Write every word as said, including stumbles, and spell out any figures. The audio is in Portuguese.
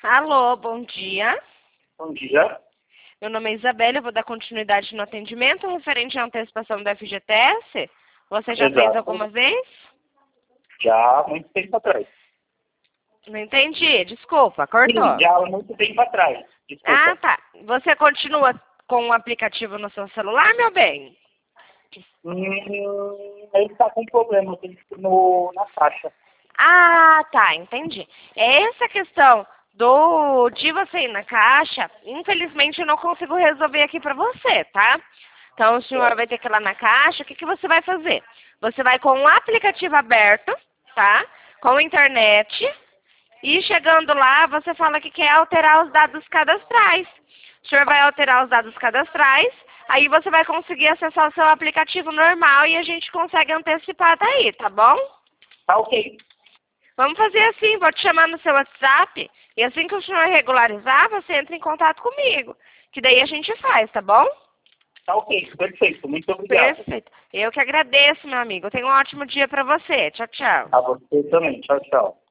Alô, bom dia. Bom dia. Meu nome é Isabela, eu vou dar continuidade no atendimento referente à antecipação do F G T S. Você já Exato. fez alguma vez? Já há muito tempo atrás. Não entendi, desculpa, cortou. Sim, já há muito tempo atrás. Desculpa. Ah, tá. Você continua com o aplicativo no seu celular, meu bem? Hum, ele está com problema no, na caixa. Ah, tá, entendi. Essa questão do de você ir na caixa, infelizmente eu não consigo resolver aqui pra você, tá? Então o senhor vai ter que ir lá na caixa, o que, que você vai fazer? Você vai com o aplicativo aberto, tá? Com a internet, e chegando lá, você fala que quer alterar os dados cadastrais. O senhor vai alterar os dados cadastrais, aí você vai conseguir acessar o seu aplicativo normal e a gente consegue antecipar daí, tá bom? Tá ok. Vamos fazer assim, vou te chamar no seu WhatsApp, e assim que o senhor regularizar, você entra em contato comigo, que daí a gente faz, tá bom? Tá ok, perfeito. Muito obrigado. Perfeito. Eu que agradeço, meu amigo. Tenha um ótimo dia pra você. Tchau, tchau. A você também. Tchau, tchau.